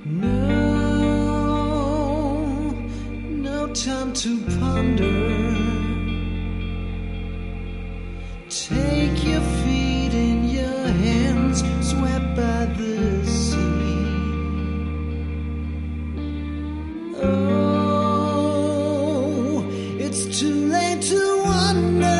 No, no time to ponder. Take your feet in your hands, swept by the sea. Oh, it's too late to wonder.